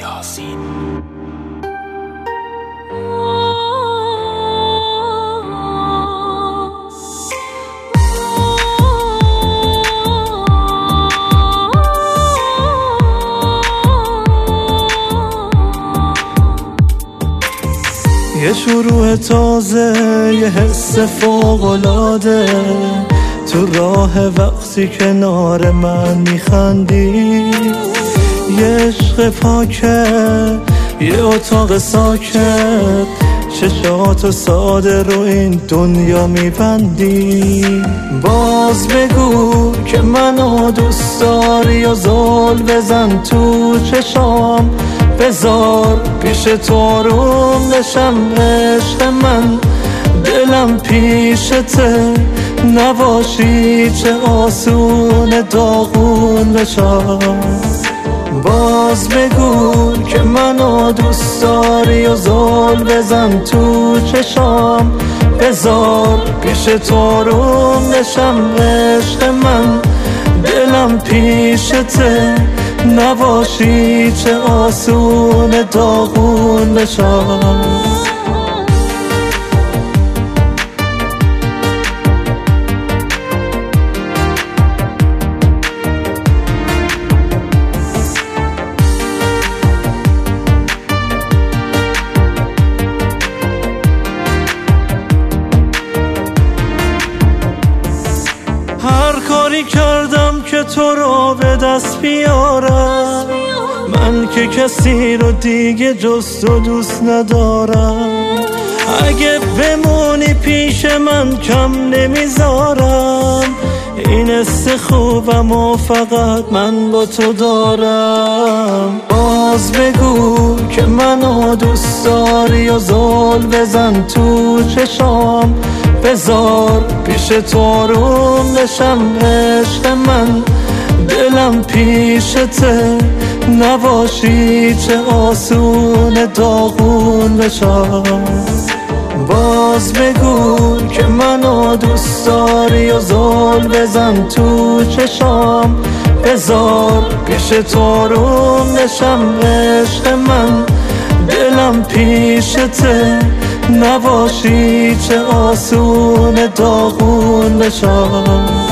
یاسین. یه شروع تازه، یه حس فوق‌العاده تو راه وقتی کنار من میخندی. یه عشق پاکه، یه اتاق ساکت، چشاتو ساده رو این دنیا میبندی. باز بگو که منو دوست داری و زل بزن تو چشام، بذار پیش تو آروم بشم. عشق من دلم پیشته، نباشی چه آسون داغون بشم. باز بگو که منو دوست داری و زل بزن تو چشام، بذار پیش تو آروم بشم. عشق من دلم پیشته، نباشی چه آسون داغون بشم. هر کاری کردم که تو رو به دست بیارم، من که کسی رو دیگه جز تو دوست ندارم. اگه بمونی پیش من کم نمیذارم، این حس خوبم و فقط من با تو دارم. باز بگو که منو دوست داری و زل بزن تو چشام، بذار پیش تو آروم بشم. عشق من دلم پیشته، نباشی چه آسون داغون بشم. باز بگو که منو دوست داری و زل بزن تو چشام، بذار پیش تو آروم بشم. عشق من دلم پیشته، نباشی چه آسون داغون بشم.